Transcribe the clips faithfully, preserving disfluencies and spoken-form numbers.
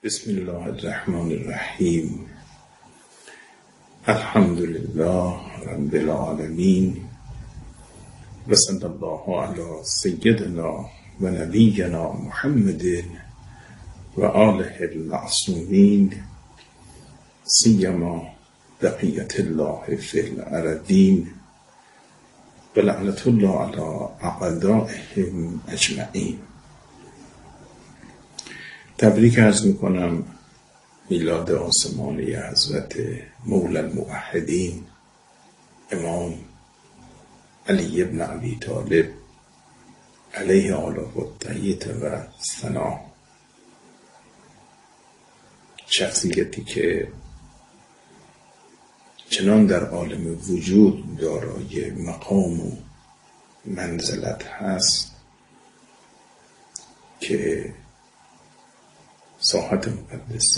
بسم الله الرحمن الرحیم. الحمد لله رب العالمین و صلی الله علی سیدنا و نبینا محمد و آله المعصومین سیما بقیت الله فی الارضین و لعنت الله علی اعدائهم اجمعین. تبریک عرض میکنم میلاد آسمانی حضرت مولا الموحدین امام علی ابن ابی طالب علیه آله الطیبة و ثنا، شخصیتی که چنان در عالم وجود دارای مقام و منزلت هست که ساحت مقدس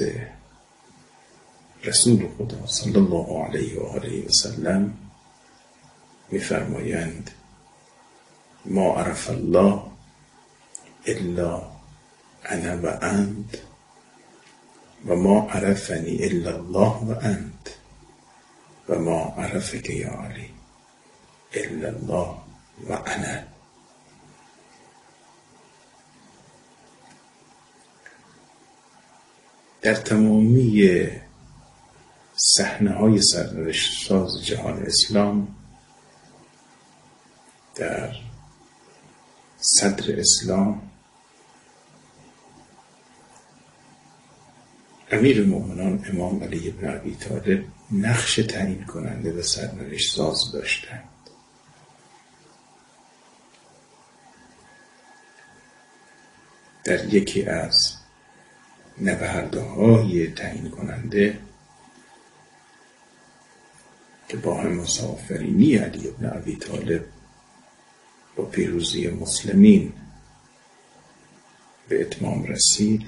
رسول خدا صلی الله علیه و آله و سلم می‌فرمایند ما عرف الله الا انا و انت و ما عرفنی الا الله و انت و ما عرفک یا علی الا الله و انا. در تمامی صحنه‌های سرنوشت ساز جهان اسلام، در صدر اسلام، امیر المؤمنان امام علی ابن ابی طالب نقش تعیین کننده و سرنوشت ساز داشتند. در یکی از نبردهای تعیین کننده که با هم مسافرینی علی ابن ابی طالب با پیروزی مسلمین به اتمام رسید،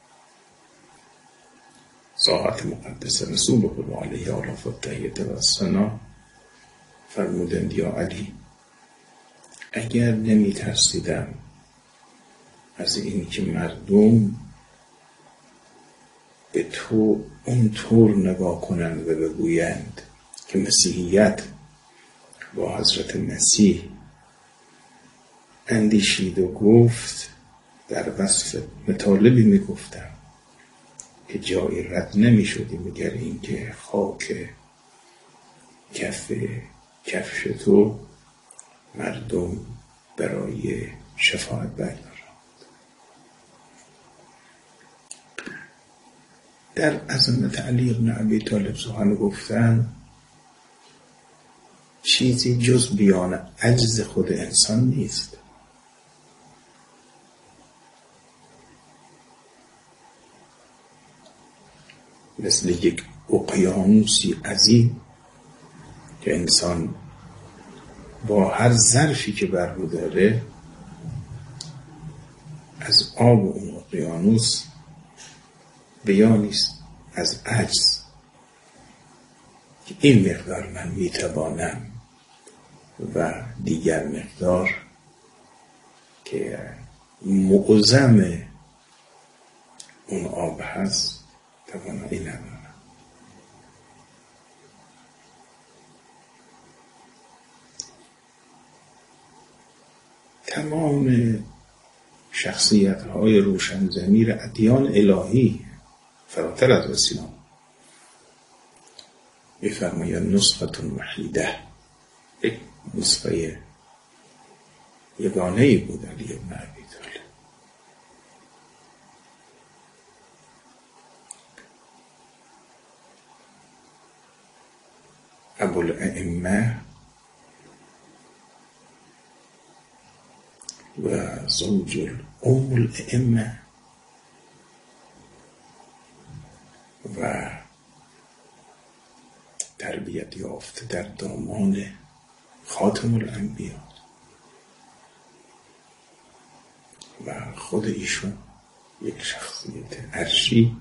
ساحت مقدس رسول خدا علیه آله الطیبة و ثنا فرمودند یا علی، اگر نمی ترسیدم از این که مردم به تو اونطور نگاه کنند و بگویند که مسیحیت با حضرت مسیح اندیشید و گفت، در وصف مطالبی می گفتم که جایی رد نمی شدی مگر این که خاک کف کفش تو مردم برای شفاعت بگذارند. در عظمت علی بن ابی طالب سخن گفتن چیزی جز بیان عجز خود انسان نیست. مثل یک اقیانوسی عظیم که انسان با هر ظرفی که بر رو داره از آب اون اقیانوس بیانیست از عجز که این مقدار من میتوانم و دیگر مقدار که معظم اون آب هست توانایی ندارم. تمام شخصیت های روشن ضمیر ادیان الهی فراتر از اسلام می‌فرمایند نسخه وحیده، یک نسخه یگانه‌ای بود علی بن ابی طالب. ابوالائمه و زوج ام الائمه و تربیت یافته در دامان خاتم الانبیا و خود ایشون یک شخصیت عرشی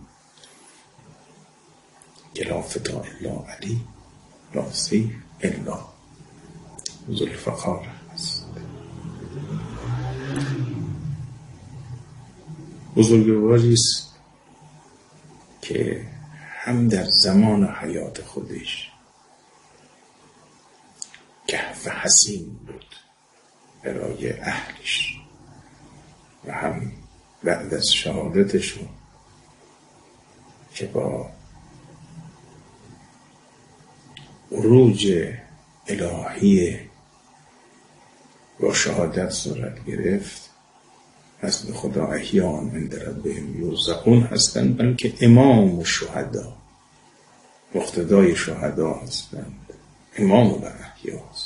که لا فتا الا علی لا سیف الا ذوالفقار است. بزرگواری است که هم در زمان حیات خودش کهف حسین بود برای اهلش و هم بعد از شهادتشون که با عروج الهی با شهادت صورت گرفت، از به خدا احیان عند ربهم یرزقون هستند، بلکه امام و شهدا مقتدای شهدا هستند، امام و احیا هست.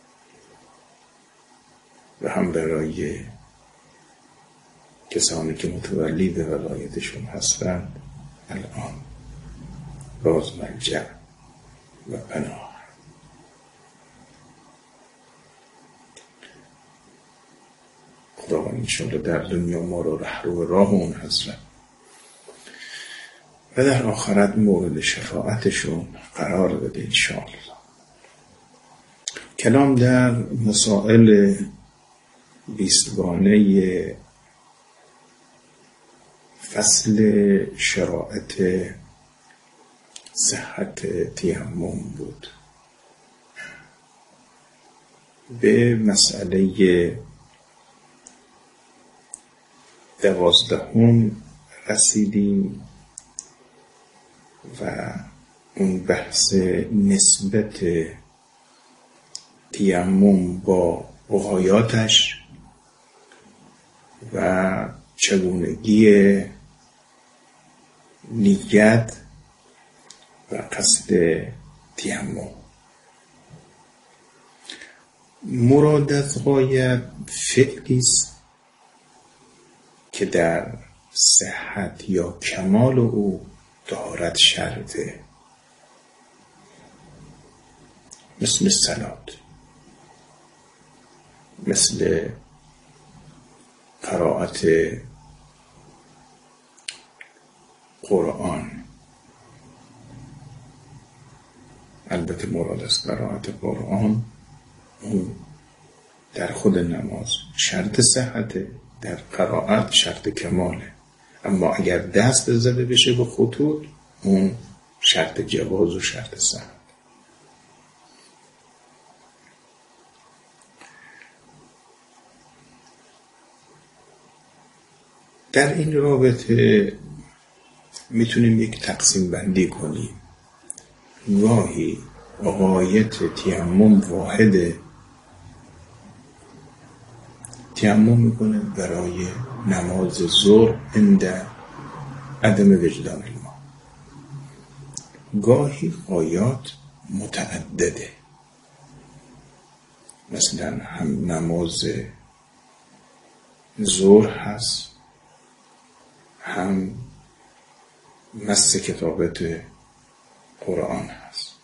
و هم برای کسانی که متولی به ولایتشون هستند الان باز ملجأ و پناه. خداوند انشاءالله در دنیا ما رو رهرو راه اون حضرت و در آخرت مورد شفاعتشون قرار بده انشاءالله. کلام در مسائل بیستگانه فصل شرائط صحت تیمم بود. به مسئله دوازدهم رسیدیم و اون بحث نسبت تیمم با وقایاتش و چگونگی نیت و قصد تیمم. مراد از غایت فعلی است که در صحت یا کمال او طهارت شرطه، مثل صلات، مثل قرائت قرآن. البته مراد از قرائت قرآن اون در خود نماز شرط صحته، در قرائت شرط کماله، اما اگر دست زده بشه به خطوط اون شرط جواز و شرط صحت. در این رابطه میتونیم یک تقسیم بندی کنیم. گاهی غایت تیمم واحده، تیمم میکنه برای نماز ظهر عند عدم وجدان الماء. گاهی غایات متعدده، مثلا هم نماز ظهر هست، هم مس کتابت قرآن هست.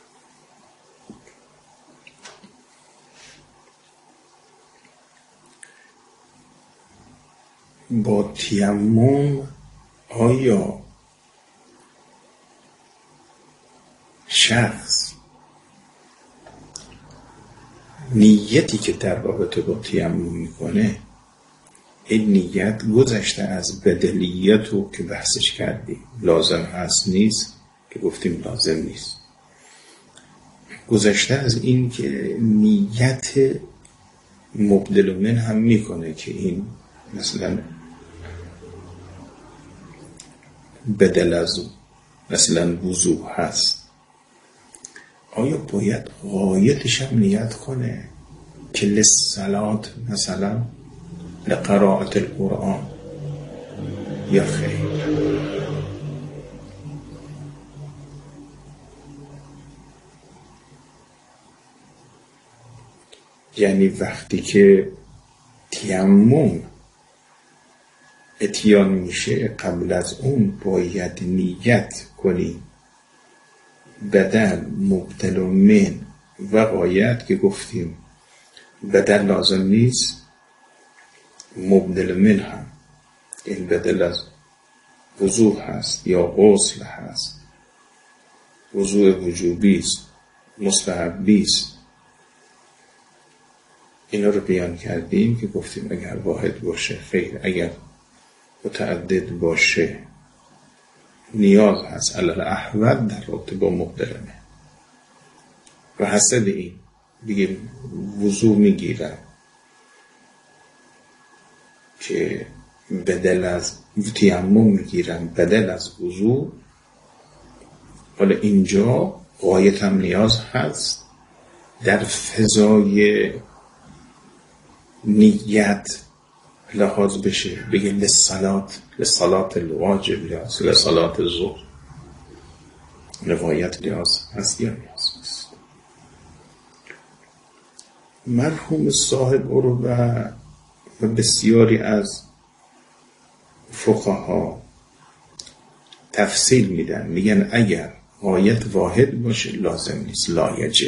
با تیمم آیا شخص نیتی که در رابطه با تیمم میکنه، این نیت گذشته از بدلیت رو که بحثش کردیم لازم هست نیست، که گفتیم لازم نیست، گذشته از این که نیت مبدل من هم میکنه که این مثلا بدل از مثلا وضو هست، آیا باید غایتش هم نیت کنه که للصلات مثلا لقراءة القرآن یا خیر؟ یعنی وقتی که تیمم اتیان میشه قبل از اون باید نیت کنی بدل مبدل من و غایت که گفتیم بدل لازم نیست، مبدل من هم این بدل از وضو هست یا غسل هست، وضو وجوبی است، مستحبی است. اینا رو بیان کردیم که گفتیم اگر واحد باشه خیر، اگر متعدد باشه نیاز هست علل احوال در رابطه با مبدلمه و حسب این دیگه وضو میگیرم که بدل از تیمم میگیرم بدل از وضو. حالا اینجا غایتم نیاز هست در فضای نیت لحاظ بشه، بگه لصلات لصلات الواجب لصلات الظهر، روایت نیاز هست یا نیاز هست. مرحوم صاحب عروة و بسیاری از فقها تفصیل میدن، میگن اگر غایت واحد باشه لازم نیست، لا یجب.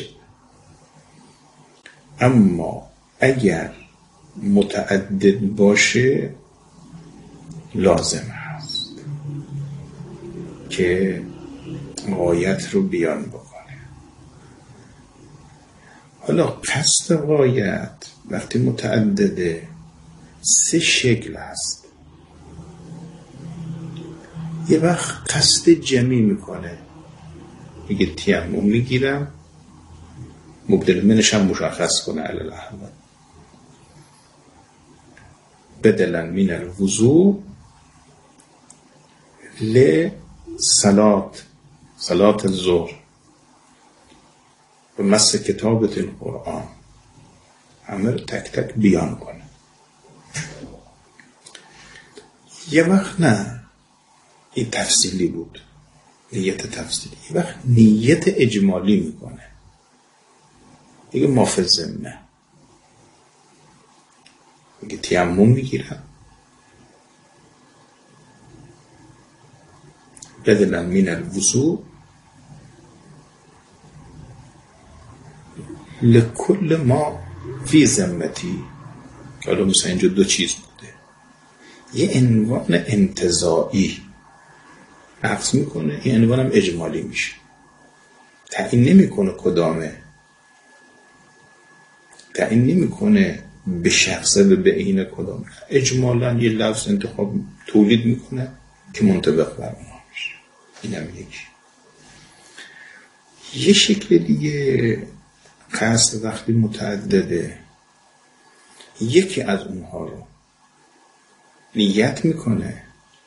اما اگر متعدد باشه لازم هست که غایت رو بیان بکنه. حالا قصد غایت وقتی متعدده سه شکل هست. یه وقت قصد جمعی میکنه، میگه تیمم میگیرم، مبدل منش هم مشخص کنه علل احوال، بدلا من الوضوء لصلات صلات الظهر و مس کتابت القرآن، همه رو تک تک بیان کنه. یه وقت نه، این تفصیلی بود، نیت تفصیلی. یه وقت نیت اجمالی میکنه، دیگه مافظم نه، میگه تیمم میگیرم، بدلا من الوضوء لکل ما فی ذمتی. حالا مثلا اینجا دو چیز بوده، یه عنوان انتزاعی عکس میکنه، این عنوان هم اجمالی میشه، تعیین نمیکنه کدامه، تعیین نمیکنه به شخصه و به عین کدام، اجمالا یه لفظ انتخاب تولید میکنه که منطبق بر اونها میشه. اینم یکی. یه شکل دیگه قصد وقتی متعدده، یکی از اونها رو نیت میکنه،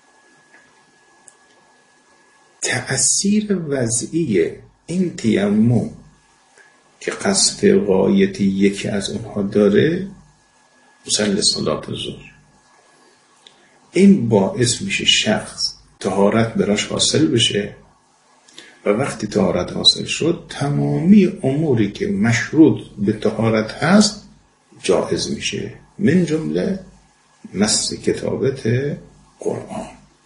تأثیر وضعی این تیمم که قصد غایتی یکی از اونها داره، مثل صلات الظهر، این باعث میشه شخص طهارت براش حاصل بشه و وقتی طهارت حاصل شد تمامی اموری که مشروط به طهارت هست جائز میشه، من جمله مس کتابت قرآن.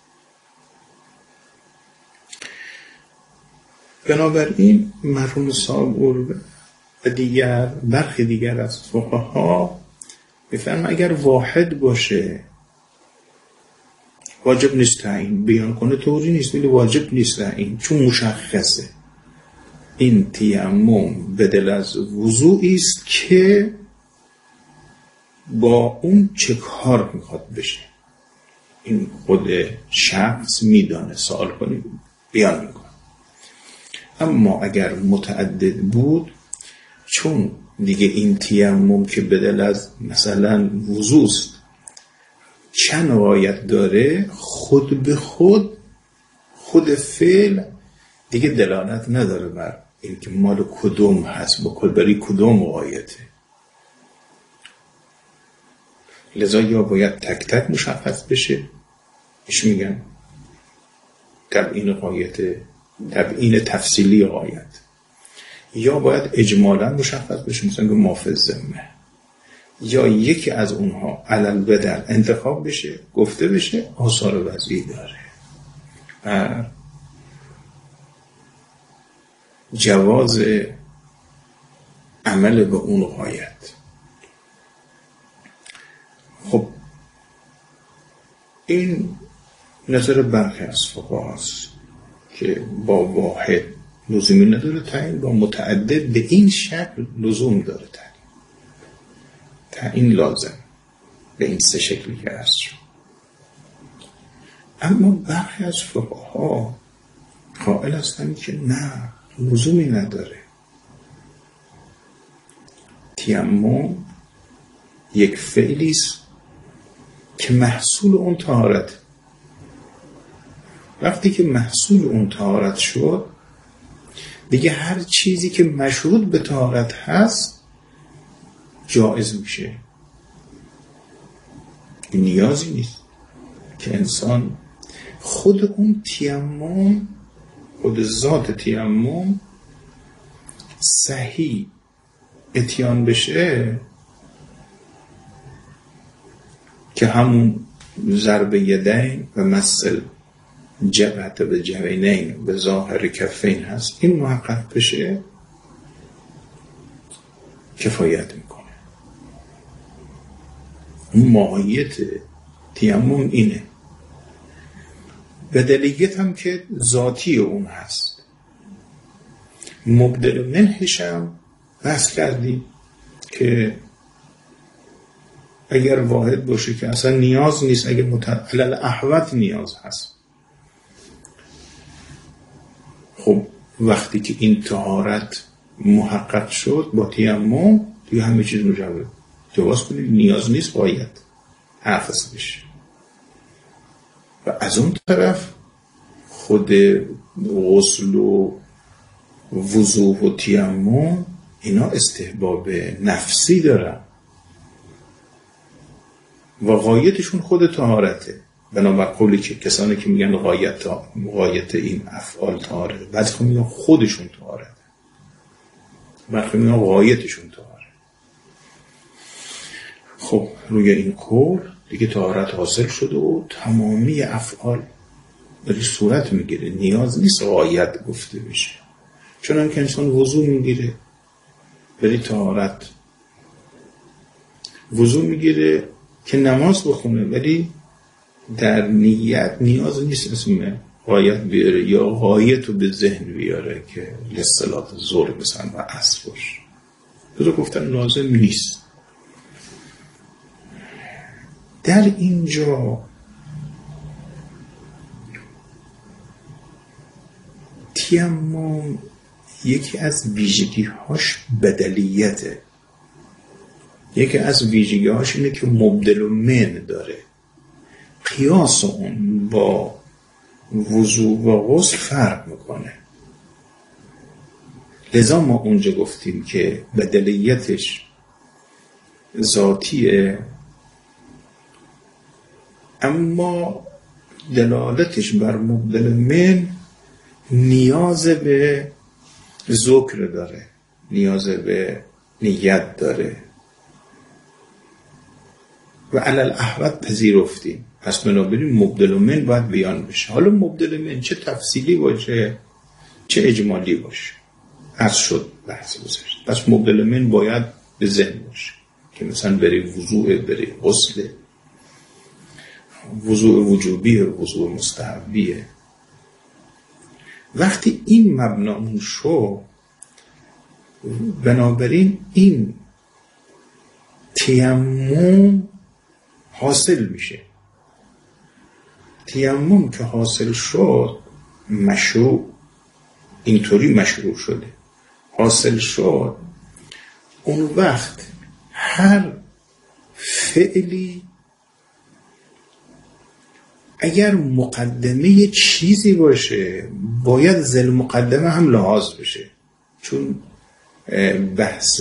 بنابراین مرحوم صاحب عروة و دیگر برخی دیگر از فقها میفرمایند اگر واحد باشه واجب نیست تعیین، بیان کنه طوری نیست ولی واجب نیست تعیین، چون مشخصه این تیمم بدل از وضوعی است که با اون چه کار میخواد بشه، این خود شخص میدانه، سوال کنید بیان میکنه. اما اگر متعدد بود، چون دیگه این تیمم که بدل از مثلا وضو است چند غایت داره، خود به خود خود فعل دیگه دلالت نداره بر این که مال کدوم هست، با کل بری کدوم غایته. لذا یا باید تک تک مشخص بشه، ایش میگن تبیین غایت، تبیین تفصیلی غایت، یا باید اجمالا مشخص بشه، مثلا که مافظ ذمه، یا یکی از اونها علل بدل انتخاب بشه، گفته بشه آثار وضعی داره و جواز عمل به اون غایت. خب این نظر برخی از فقهاست که با واحد لزومی نداره تعیین، با متعدد به این شکل لزوم داره تعیین، تعیین لازم به این سه شکلی که هست. اما برخی از فقها قائل هستن که نه، لزومی نداره. تیمم یک فعلی است که محصول اون طهارت. وقتی که محصول اون طهارت شد، دیگه هر چیزی که مشروط به طهارت هست جایز میشه. نیازی نیست که انسان خود اون تیمم، خود ذات تیمم صحیح اتیان بشه که همون ضرب یدین و مثل جبهت به جبینین به ظاهر کفین هست، این محقق بشه کفایت میکنه. اون ماهیت تیمم اینه. بدلیت هم که ذاتی اون هست. مبدل منحش هم بحث کردیم که اگر واحد باشه که اصلا نیاز نیست، اگر متعلل احوت نیاز هست. خب وقتی که این طهارت محقق شد با تیمم، دیگه همه چیز مجوز جواز کنید، نیاز نیست باید حافظ بشه. و از اون طرف خود غسل و وضوء و تیمم اینا استحباب نفسی دارن و غایتشون خود طهارته. بنابر قولی که کسانی که میگن غایت غایت این افعال طهارته، بعضی خب میگن خودشون طهارته، بعضی میگن غایتشون طهارته. خب روی این قول دیگه طهارت حاصل شده و تمامی افعال داری صورت میگیره، نیاز نیست غایت گفته بشه. چون که انسان وضو میگیره بری طهارت، وضو میگیره که نماز بخونه، ولی در نیت نیاز نیست اسم غایت بیاره یا غایت رو به ذهن بیاره که لصلات ظهر مثلا و عصر باشه. بذار گفتن لازم نیست. در اینجا تیمم یکی از ویژگی‌هاش بدلیته. یکی از ویژگی‌هاش اینه که مبدل و من داره. قیاس اون با وضوء و غسل فرق میکنه. لذا ما اونجا گفتیم که بدلیتش ذاتیه، اما دلالتش بر مبدل من نیاز به ذکر داره، نیاز به نیت داره و علل احوت پذیرفتیم. پس بنابراین مبدل من باید بیان بشه. حالا مبدل من چه تفصیلی باشه چه اجمالی باشه از شد بحث گذاشت. پس مبدل من باید به ذهن باشه که مثلا بری وضوء، بری غسل، وضوء وجوبیه، وضوء مستحبیه. وقتی این مبنامون شو، بنابراین این تیمم حاصل میشه. تیمم که حاصل شد مشروع، اینطوری مشروع شده، حاصل شد، اون وقت هر فعلی اگر مقدمه چیزی باشه باید ذل مقدمه هم لحاظ بشه. چون بحث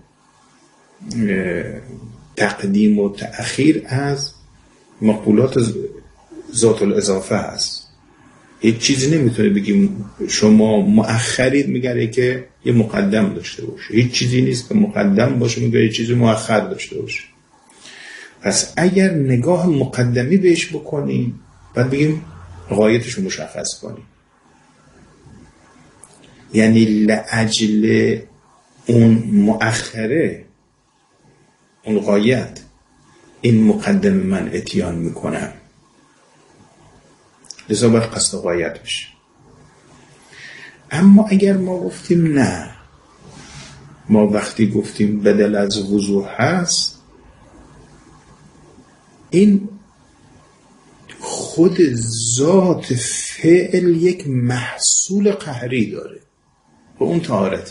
تقدیم و تأخیر از مقولات ذات الاضافه هست. یک چیزی نمیتونه بگیم شما مؤخرید میگره که یه مقدم داشته باشه، هیچ چیزی نیست که مقدم باشه میگه یه چیزی مؤخر داشته باشه. پس اگر نگاه مقدمی بهش بکنیم بعد بگیم غایتش رو مشخص کنیم، یعنی لاجل اون مؤخره، اون غایت، این مقدم من اتیان میکنم، لذا باید قصد غایت بشه. اما اگر ما گفتیم نه، ما وقتی گفتیم بدل از وضوح هست، این خود ذات فعل یک محصول قهری داره و اون طهارت،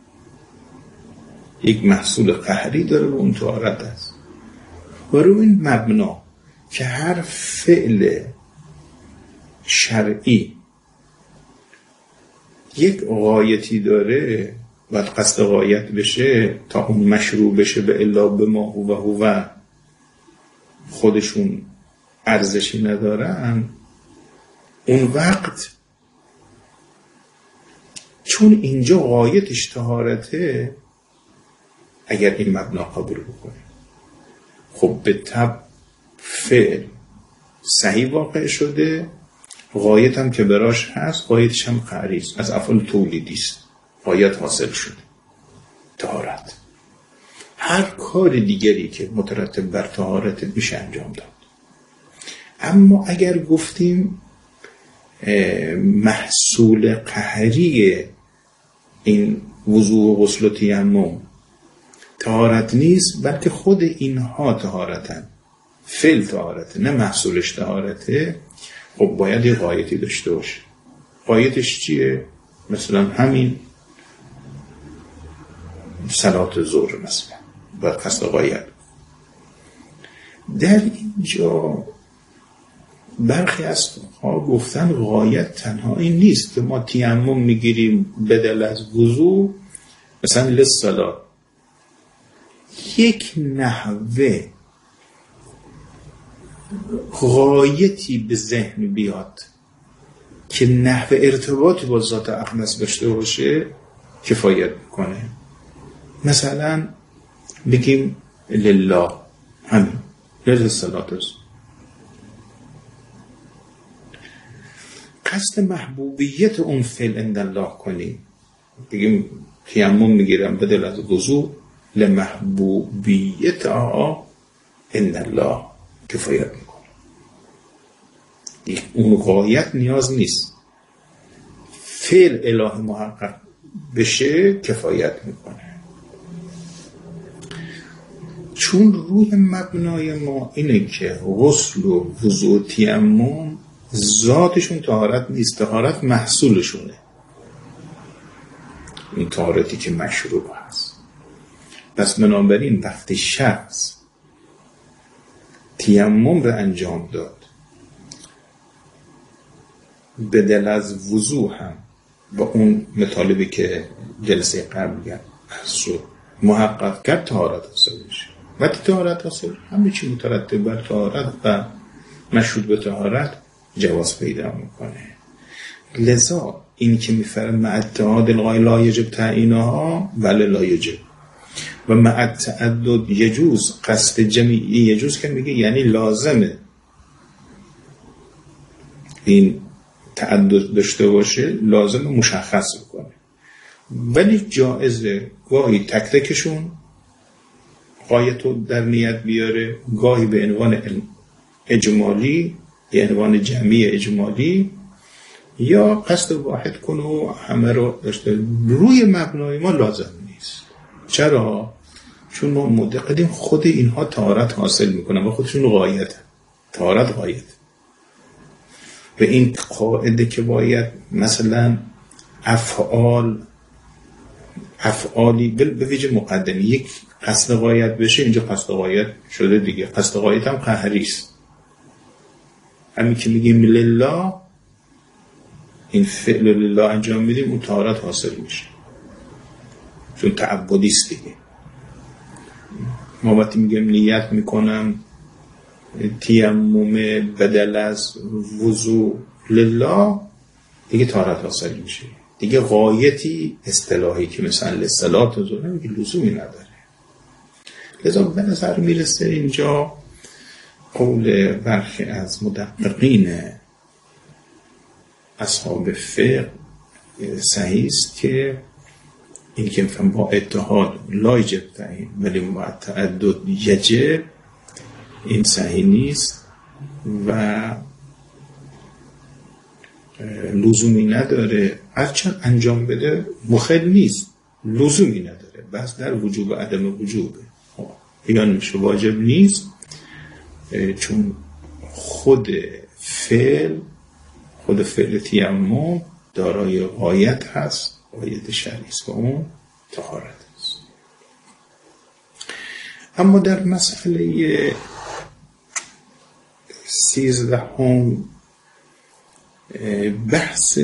یک محصول قهری داره و اون طهارت است. و رو این مبنا که هر فعل شرعی یک غایتی داره باید قصد غایت بشه تا اون مشروع بشه، به الا به ما هو و هو خودشون ارزشی ندارن، اون وقت چون اینجا غایتش طهارته، اگر این مبنا قبول بکنه خب به طب فعل صحیح واقع شده، غایت هم که براش هست، غایتش هم قهری است، از افعال تولیدی است، غایت حاصل شده، طهارت. هر کار دیگری که مترتب بر طهارت میشه انجام داد. اما اگر گفتیم محصول قهری این وضوء و غسل و تیمم طهارت نیست، بلکه خود اینها طهارتن، فعل طهارته نه محصولش طهارته، خب باید یه غایتی داشته باشه. غایتش چیه؟ مثلا همین صلات ظهر مثلا باید قصد غایت. در اینجا برخی از ها گفتن غایت تنها این نیست که ما تیمم میگیریم بدل از وضو، مثلا للصلات یک نحوه غایتی به ذهن بیاد که نحوه ارتباطی با ذات اقدس داشته باشه کفایت میکنه. مثلا بگیم لله، همین للصلات است، قصد محبوبیت اون فعل عند الله کنیم، بگیم تیمم میگیرم بدل از وضو لمحبوبیت آه عند الله، کفایت میکنه. اون غایت نیاز نیست، فعل الهی محقق بشه کفایت میکنه. چون روی مبنای ما اینه که غسل و وضو و تیمم ذاتشون طهارت نیست، طهارت محصولشونه، این طهارتی که مشروع هست. پس بنابراین وقتی شخص تیمم رو انجام داد بدل از وضو هم با اون مطالبی که جلسه قبل شد محقق کرد، طهارت حاصل میشه. وقتی طهارت حاصل همه چی مترتب بر طهارت و مشروط به طهارت جواز پیدا میکنه. لذا این که میفرم مع اتحاد الغای لا یجب تعیینها، بله لا یجب، و مع تعدد یجوز، قصد جمعی یجوز که میگه یعنی لازمه این تعدد داشته باشه، لازم مشخص بکنه، ولی جائزه گاهی تک تکشون غایتو در نیت بیاره، گاهی به عنوان اجمالی به عنوان جمعی اجمالی، یا قصد واحد کنه و همه رو داشته. روی مبنای ما لازم نیست. چرا؟ چون ما معتقدیم خود اینها طهارت حاصل میکنن و خودشون غایت، طهارت غایت. به این قاعده که باید مثلا افعال افعالی به ویژه مقدمی یک قصد غایت بشه، اینجا قصد غایت شده دیگه، قصد غایت هم قهری است. همین که میگیم لله، این فعل لله انجام میدیم، اون طهارت حاصل میشه، چون تعبدی است دیگه. ما وقتی میگیم نیت میکنم تیمم بدل از وضو لله، دیگه طهارت حاصل میشه، دیگه غایتی اصطلاحی که مثلا للصلات و ظهر دیگه لزومی نداره. لذا به نظر میرسه اینجا قول برخی از مدققین اصحاب فقه صحیح است که این که میفهم با اتحاد لا یجب تعیین ولی با تعدد یجب، این صحیح نیست و لزومی نداره. هرچند انجام بده مخل نیست، لزومی نداره، بس در وجوب عدم وجوبه، بیان میشه واجب نیست، چون خود فعل، خود فعل تیمم دارای غایت هست، غایت شرعی است و اون طهارت است. اما در مسئله سیزدهم بحث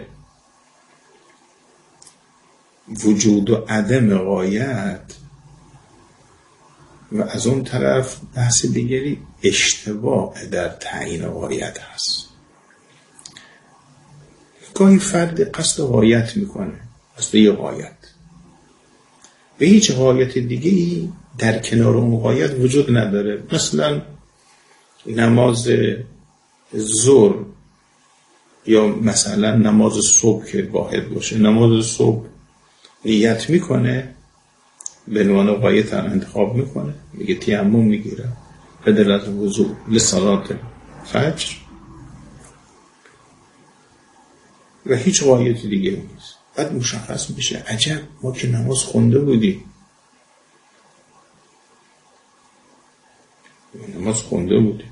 وجود و عدم غایت و از اون طرف بحث دیگری اشتباه در تعیین غایت هست. گاهی فرد قصد غایت میکنه، قصد یه غایت، به هیچ غایت دیگه‌ای در کنار اون غایت وجود نداره. مثلا نماز ظهر یا مثلا نماز صبح که واحد باشه، نماز صبح نیت میکنه، به عنوان غایت هم انتخاب میکنه، میگه تیمم میگیره بدل از وضو لصلات فجر و هیچ غایت دیگه نیست. بعد مشخص میشه عجب ما که نماز خونده بودیم، نماز خونده بودیم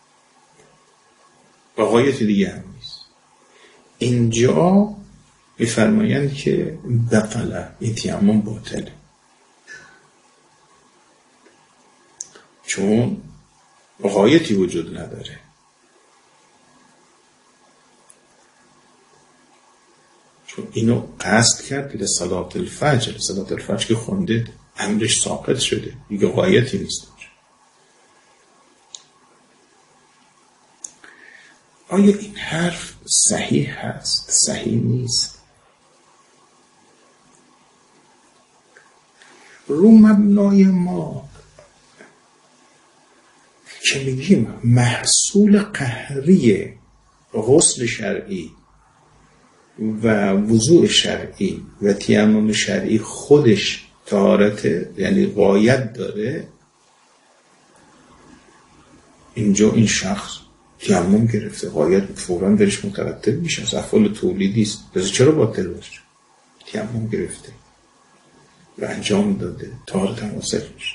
و غایت دیگه هم نیست. اینجا میفرمایند که بطله، این تیمم باطله، چون غایتی وجود نداره. چون اینو قصد کرد لصلات الفجر، لصلات الفجر که خونده امرش ساقط شده، دیگه غایتی نیست. آیا این حرف صحیح هست؟ صحیح نیست. رو مبنای ما که میگیم محصول قهری غسل شرعی و وضوء شرعی و تیمم شرعی خودش طهارته، یعنی غایت داره، اینجا این شخص تیمم گرفته، غایت فوراً برش مترتب میشه، از افعال تولیدی است، پس چرا باطل باشه؟ تیمم گرفته و انجام داده، طهارت هم حاصل میشه.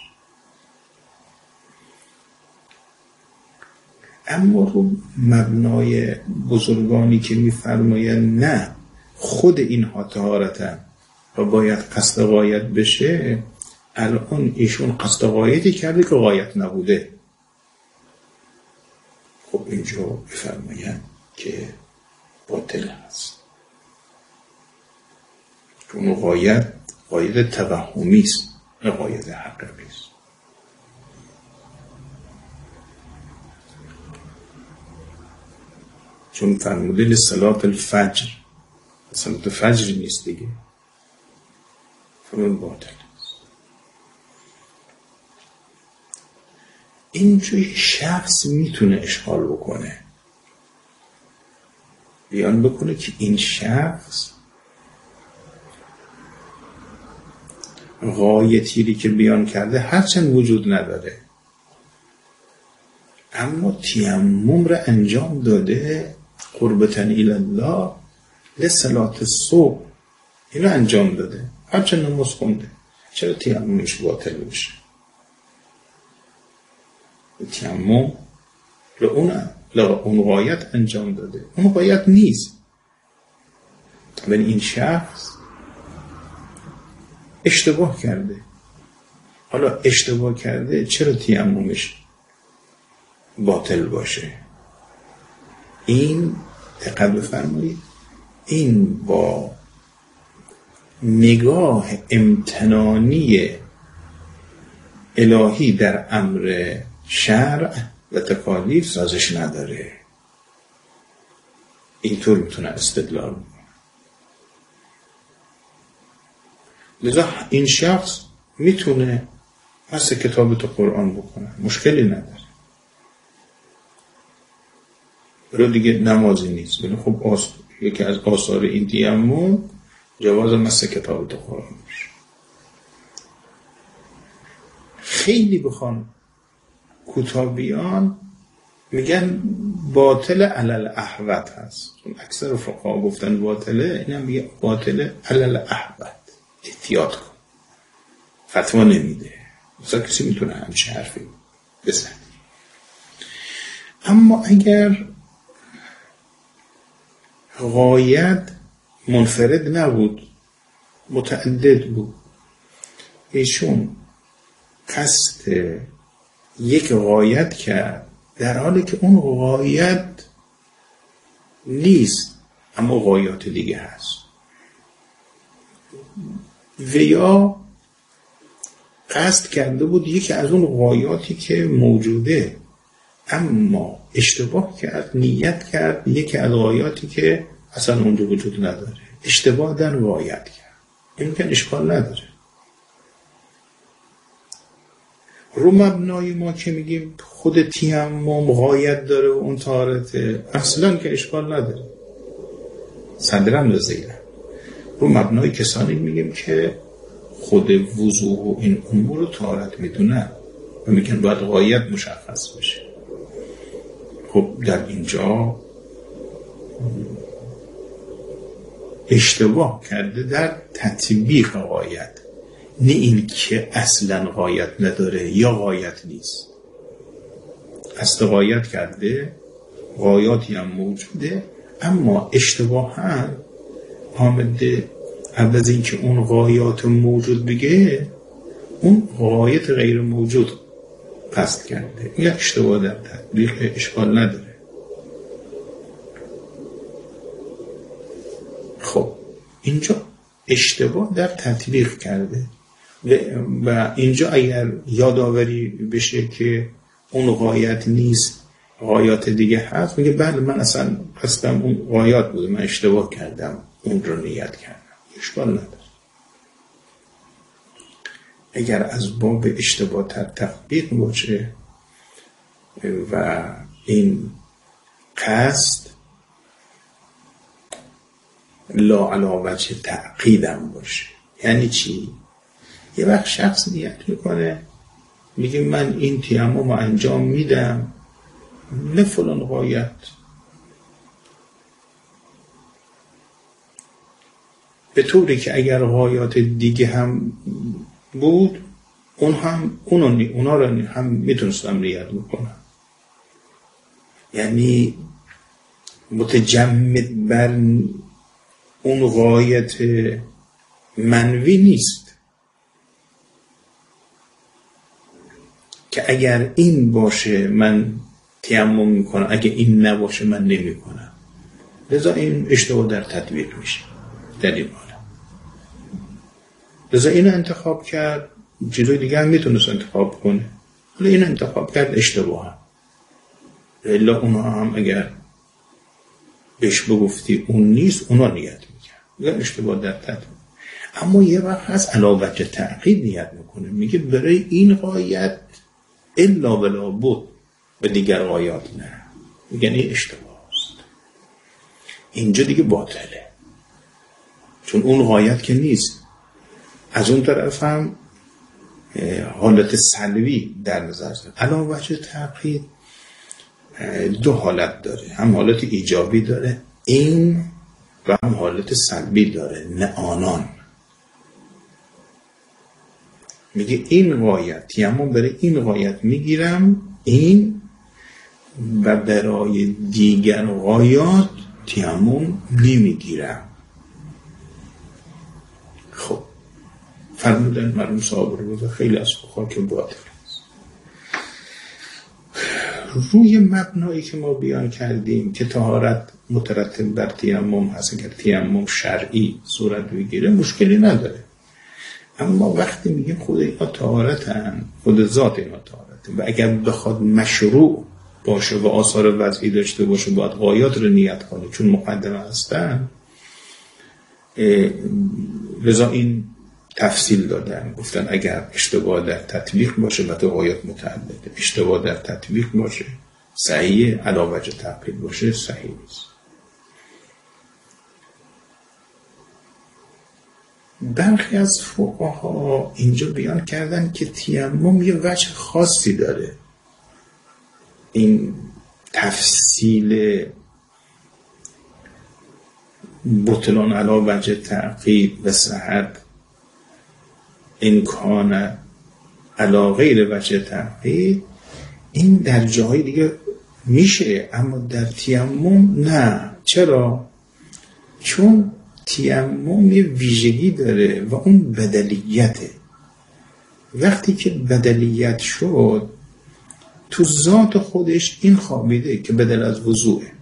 اما رو مبنای بزرگانی که میفرمایند نه، خود اینها طهارتن و باید قصد غایت بشه، الان ایشون قصد غایتی کرده که غایت نبوده. خب اینجا بفرمایند که باطل هست، چون غایت غایت توهمی است، نه غایت حقیقی است. چون فرموده لصلات الفجر، صلات فجر نیست دیگه، فرمون باطل است. اینجوری شخص میتونه اشغال بکنه، بیان بکنه که این شخص غایتی که بیان کرده هرچند وجود نداره، اما تیمم را انجام داده قربتن الی الله لصلات الصبح، اینو انجام داده هرچند نماز خونده، چرا تیممش باطل بشه؟ تیمم لأون اون غایت انجام داده، اون غایت نیست، ولی این شخص اشتباه کرده. حالا اشتباه کرده، چرا تیممش باطل باشه؟ این دقت بفرمایید، این با نگاه امتنانی الهی در امر شرع و تکالیف سازش نداره. اینطور میتونه استدلال بکنه. لذا این شخص میتونه مثل کتاب تو قرآن بکنه، مشکلی نداره، ولی دیگه نمازی نیست. ولی خب آس... یکی از آثار این تیمم جواز مثل کتاب تو قرآن باشه. خیلی بخوان کتابیان میگن باطل علل احوت هست، اکثر فقها گفتن باطله، این هم میگه باطل علل احوت، احتیاط کن، فتوا نمیده. مثلا کسی میتونه همچه حرفی بزن. اما اگر غایت منفرد نبود، متعدد بود. ایشون قصد یک غایت کرد در حالی که اون غایت نیست، اما غایات دیگه هست. و یا قصد کرده بود یکی از اون غایاتی که موجوده، اما اشتباه کرد، نیت کرد یکی از غایاتی که اصلا اونجا وجود نداره، اشتباه در غایت کرد. این که اشکال نداره. رو مبنای ما که میگیم خود تیمم غایت داره و اون طهارته، اصلا که اشکال نداره، صدرم لزیله. رو مبنای کسانی میگیم که خود وضوح و این امور رو طهارت میدونن و میگن باید غایت مشخص بشه. خب در اینجا اشتباه کرده در تطبیق غایت، نه این که اصلا غایت نداره یا غایت نیست. اصلا غایت کرده، غایاتی هم موجوده، اما اشتباها آمده قبل از این که اون غایات موجود بگه اون غایت غیر موجود قصد کرده. یا اشتباه در تطبیق، اشکال نداره. خب اینجا اشتباه در تطبیق کرده و اینجا اگر یادآوری بشه که اون غایت نیست، غایات دیگه هست، میگه بله من اصلا قصدم اون غایات بوده، من اشتباه کردم، اون رو نیت کردم، اشکال نداره. اگر از باب اشتباه در تطبیق باشه و این قصد لا علی وجه تعقیدم باشه، یعنی چی؟ یه وقت شخص نیت میکنه میگه من این تیمم رو انجام میدم نه فلان غایت، به طوری که اگر غایات دیگه هم بود اون هم اونو اونا رو هم میتونستم نیت میکنم. یعنی متجمد بر اون غایت منوی نیست که اگر این باشه من تیمم میکنم، اگه این نباشه من نمیکنم. لذا این اشتباه در تطبیق میشه در این حال. لذا این انتخاب کرد، چیزای دیگه هم میتونست انتخاب کنه، حالا این انتخاب کرد اشتباه هم. الا اونا هم اگر بهش بگفتی اون نیست اونا نیت میکرد، یا اشتباه در تطبیق. اما یه وقت هست علاوه تعقید نیت میکنه، میگه برای این غایت الا ولا بود و دیگر غایات نه، یعنی اشتباه است. اینجا دیگه باطله، چون اون غایت که نیست. از اون طرف هم حالت سلبی در نظر داره. علاوه وجه تعقید دو حالت داره، هم حالت ایجابی داره این و هم حالت سلبی داره، نه آنان. میگه این غایت تیمم برای این غایت میگیرم این و برای دیگر غایات تیمم نمیگیرم. خب فرمودن مرحوم صاحب رو خیلی از خاک باطل است. روی مبنایی که ما بیان کردیم که طهارت مترتب بر تیمم هست، اگر تیمم شرعی صورت بگیره مشکلی نداره. اما وقتی میگیم خود اینا طهارتن، خود ذات اینا طهارته و اگر بخواد مشروع باشه و آثار وضعی داشته باشه باید غایات رو نیت کنه چون مقدمه هستن. لذا این تفصیل دادن، گفتن اگر اشتباه در تطبیق باشه و تو غایات متعدده، اشتباه در تطبیق باشه صحیح، علاوه وجه تعقید باشه صحیح نیست. برخی از فقها اینجا بیان کردن که تیمم یه وجه خاصی داره. این تفصیل بطلان علاوه وجه تعقید و صحت امکان علا غیر وجه تعقید این در جاهای دیگه میشه، اما در تیمم نه. چرا؟ چون تیمم یه ویژگی داره و اون بدلیته. وقتی که بدلیت شد تو ذات خودش این خوابیده که بدل از وضوعه،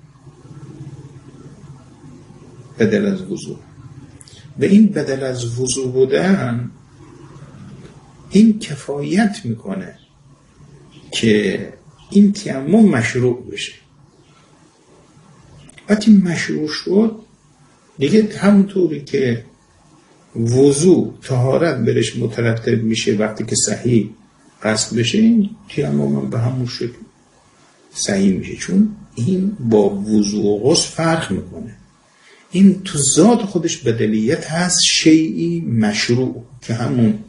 بدل از وضوع. و این بدل از وضوع بودن این کفایت میکنه که این تیمم مشروع بشه. وقتی مشروع شد دیگه همونطوری که وضوع طهارت برش مترتب میشه وقتی که صحیح قصد بشه، این تیمم به همون شکل صحیح میشه. چون این با وضوع و غسل فرق میکنه. این تو ذات خودش بدلیت هست، شیئی مشروع که همون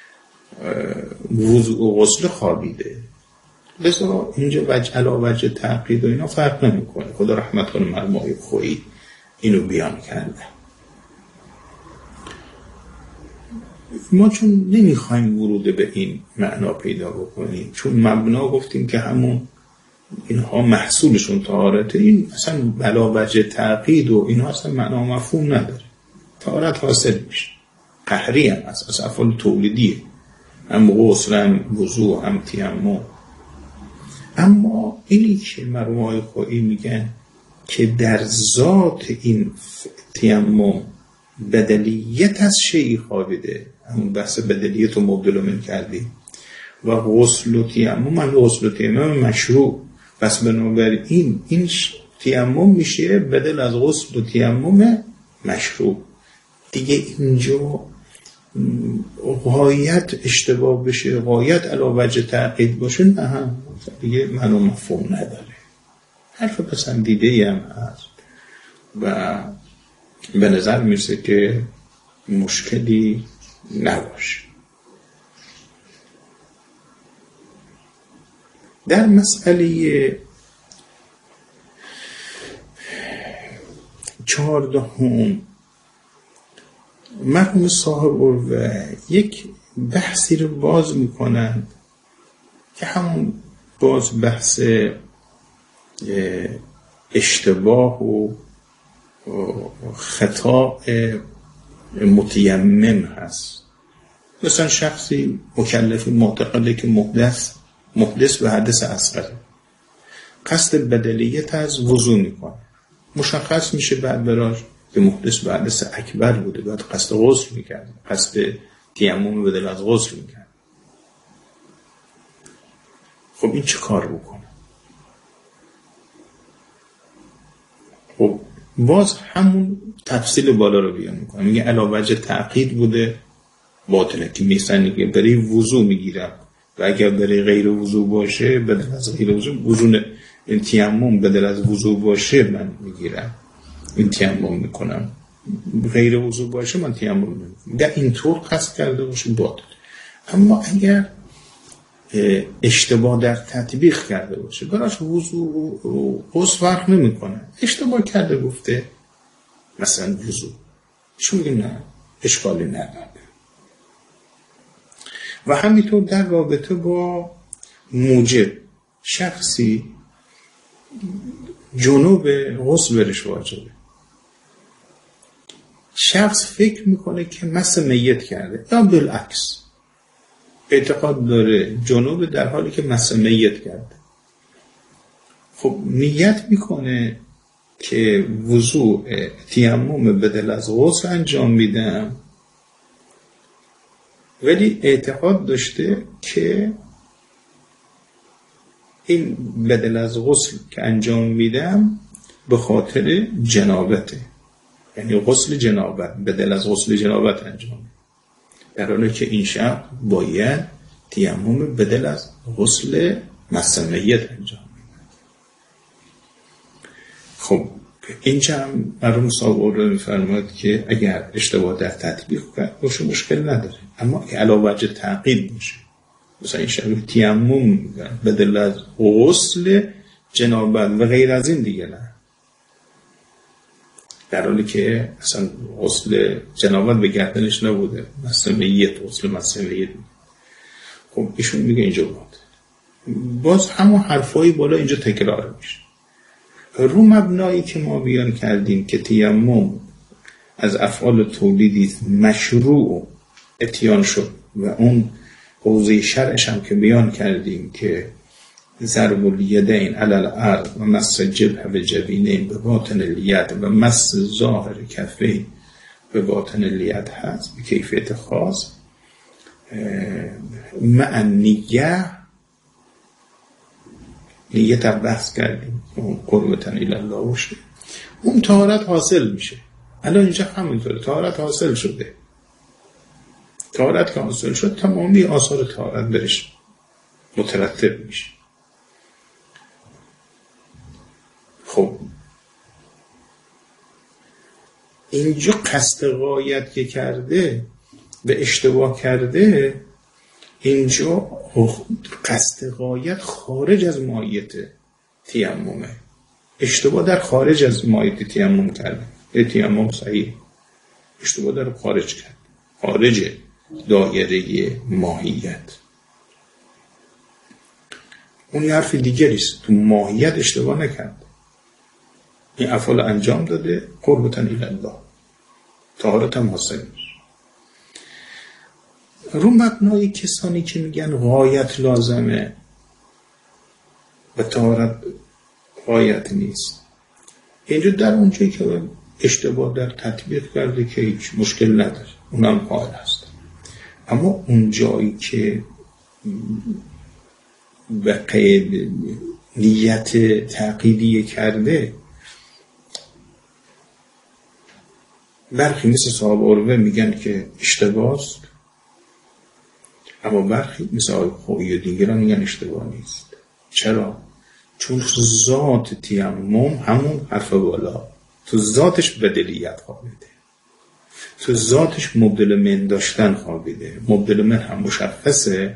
وضوع و غسل خوابیده. لذا اینجا وجه علا وجه تعقید و اینا فرق نمیکنه. خدا رحمت کنه مرمای خویی اینو بیان کرده. ما چون نمیخوایم ورود به این معنا پیدا بکنیم، چون مبنا گفتیم که همون اینها محصولشون طهارته، این اصلا بلا وجه تعقید و اینها اصلا معنا مفهوم نداره. طهارت حاصل میشه، قهری هم هست، اصلا افعال تولیدیه، هم غسل هم وضوع هم تیمم. اما اینی که مرمای خویی میگن که در ذات این تیمم بدلیت از شیئی خوابیده، همون بحث بدلیت رو مبدل من کردیم، و غسل و تیمم، من غسل و تیمم مشروع، پس بنابراین این تیمم میشه بدل از غسل و تیمم مشروع. دیگه اینجا غایت اشتباه بشه، غایت علا وجه تعقید باشه، نه هم دیگه منو مفهوم نداره. حرف پسندیده ای هم هست و به نظر میرسه که مشکلی نباشه. در مسئله چهاردهم مرحوم صاحب و یک بحثی رو باز میکنن که همون باز بحث اشتباه و خطا متیمم هست. مثلا شخصی مکلفی معتقده که محدث محدث به حدث اصغر قصد بدلیت از وضو میکنه، مشخص میشه بعد براش که محدث به حدث اکبر بوده، بعد قصد غسل میکرد، قصد تیمم بدل از غسل میکرد. خب این چه کار بکنه؟ خب باز همون تفصیل بالا رو بیان میکنه، میگه علاوه وجه تعقید بوده باطله، که میسن که برای وضو میگیرم و اگر برای غیر وضو باشه بدل از غیر وضو، وضو این تیمم بدل از وضو باشه من میگیرم این تیمم میکنم، غیر وضو باشه من تیمم نمیکنم. در این طور قصد کرده باشه باطل. اما اگر اشتباه در تطبیق کرده باشه، براش وضو و غسل فرق نمیکنه، اشتباه کرده گفته مثلا وضو، شو میگه نه اشکالی نداره. و همینطور در رابطه با موجب، شخصی جنوب غسل برش واجبه، شخص فکر میکنه که مس میت کرده، یا بالعکس اعتقاد داره جنوب در حالی که مس میت کرده. خب نیت میکنه که وضوء تیمم بدل از غسل انجام میدم، ولی اعتقاد داشته که این بدل از غسل که انجام میدم به خاطر جنابته، یعنی غسل جنابت، بدل از غسل جنابت انجام، در حالی که این شخص باید تیمم بدل از غسل مس میت انجام میدم. خب اینجا هم مرحوم صاحب رو میفرماید که اگر اشتباه در تطبیق باشه مشکل نداره، اما علاوه وجه تعقید باشه، مثلا این شبیه تیمم بدل از غسل جنابت و غیر از این دیگه، نه، در حالی که اصلا غسل جنابت به گردنش نبوده، مس میت، غسل مس میت. خب ایشون میگه اینجا بود، باز همون حرفای بالا اینجا تکرار میشه رو مبنایی که ما بیان کردیم که تیمم از افعال تولیدی مشروع اتیان شد و اون حوزه شرعش هم که بیان کردیم که ضرب الیدین علی الارض و مس جبهه و جبینین به باطن الید و مس ظاهر کفین به باطن الید هست به کیفیت خاص مع نیه نیت هم بحث کردیم اون قربتن الی باشه اون طهارت حاصل میشه. الان اینجا همینطوره، طهارت حاصل شده. طهارت که حاصل شد تمامی آثار طهارت برش مترتب میشه. خب اینجا قصد غایت که کرده به اشتباه کرده، اینجا قصد غایت خارج از ماهیت تیممه. اشتباه در خارج از ماهیت تیمم کرده. تیمم صحیح، اشتباه در خارج کرد، خارج دایره ماهیت. اون یه حرف دیگریست. تو ماهیت اشتباه نکرد، این افعال انجام داده قربتن الی الله، طهارت هم حاصل میشه. رو مبنای کسانی که میگن غایت لازمه و طهارت غایت نیست، اینجا در اونجایی که اشتباه در تطبیق کرده که هیچ مشکل نداره، اونم قائل هست. اما اونجایی که به قید نیت تعقیدی کرده، برخی مثل صاحب عروه میگن که اشتباه است، اما برخی مثل آقای خویی دیگران میگن اشتباه نیست. چرا؟ چون ذات تیمم همون حرف بالا، تو ذاتش بدلیت خوابیده، تو ذاتش مبدل من داشتن خوابیده. مبدل من هم مشخصه،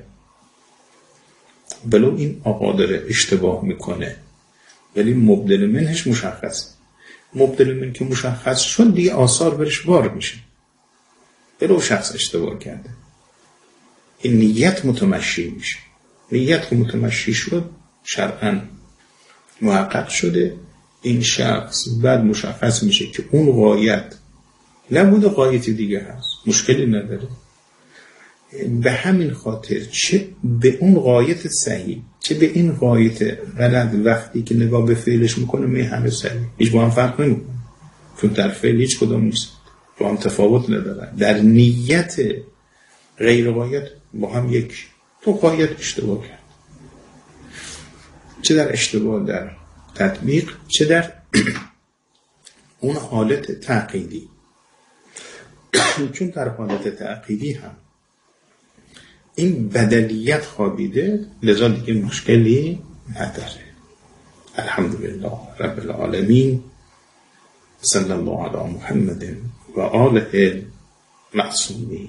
بلو این آقا داره اشتباه میکنه ولی مبدل منش مشخصه. مبدل من که مشخص شد دیگه آثار برش بار میشه، بلو شخص اشتباه کرده. این نیت متمشی میشه. نیت که متمشی شد شرعاً محقق شده، این شخص بعد مشخص میشه که اون غایت نبوده، غایت دیگه هست، مشکلی نداره. به همین خاطر چه به اون غایت صحیح چه به این غایت غلط وقتی که نگاه به فعلش میکنه می همه صحیح، هیچ با هم فرق نمیکنه، چون در فعل هیچ کدام نیست، با هم تفاوت نداره. در نیت غیر غایت با هم یک، تو غایت اشتباه کرد، چه در اشتباه در تطبیق چه در اون حالت تعقیدی. چون در حالت تعقیدی هم این بدلیت خوابیده، لذا دیگه مشکلی نداره. الحمدلله رب العالمین، صلی الله علی محمد و آله معصومین.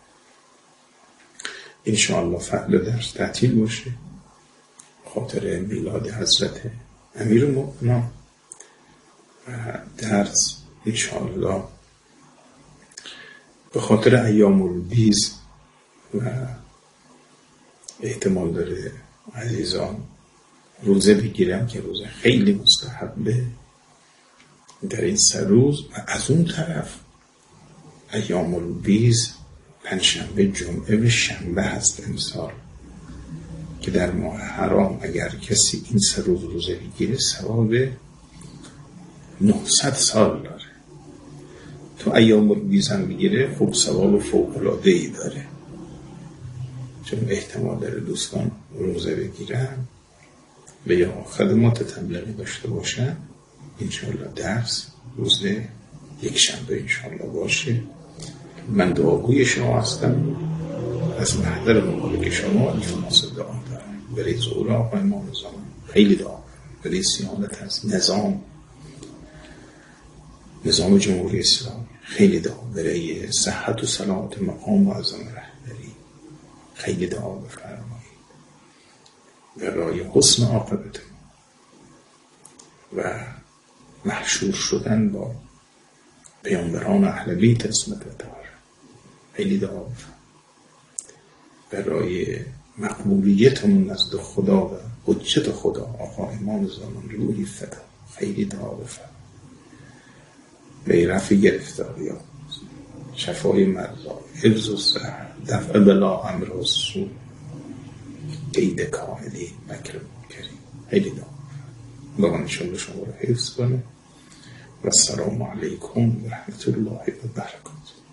انشاءالله فعل درس تعطیل باشه خاطر میلاد حضرت امیر المؤمنین و درس انشاءالله به خاطر ایام البیز و احتمال داره عزیزان روزه بگیرم که روزه خیلی مستحبه در این سه روز، و از اون طرف ایام البیز پنجشنبه جمعه و شنبه هست امسال که در ماه حرام اگر کسی این سه روز روزه بگیره ثواب نهصد سال داره. تو ایام البیز هم بگیره خب ثواب فوق‌العاده‌ای داره، چون احتمال داره دوستان روزه بگیرن و یا خدمات تبلیغی داشته باشن. انشاءالله درس روز یک شنبه انشاءالله باشه. من دعاگوی شما هستم، از محضر مبارک شما التماس دعا دارم برای ظهور آقای امام زمان، خیلی دعا برای صیانت از نظام نظام جمهوری اسلامی، خیلی دعا برای صحت و سلامت مقام معظم رهبری، خیلی دعا بفرمایید برای حسن عاقبت و محشور شدن با پیامبران اهل بیت اسمت و دار. خیلی دعا بفرمایید برای مقبولیتمون نزد خدا و حجت خدا آقا امام زمان روحی فدا. خیلی دعا بفرمایید به رفع گرفتاریات، شفای مرضا، حفظ و صحت، دفع بلا، امر و سو، قید کاهلی، مکر منکرین. خیلی دعا با انشالله شما رو حفظ کنه. و السلام علیکم و رحمت الله و برکاته.